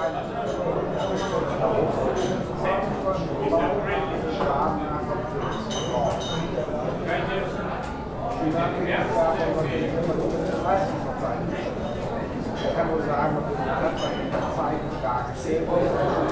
Ich kann nur sagen, dass die Zeit sehr gut ist.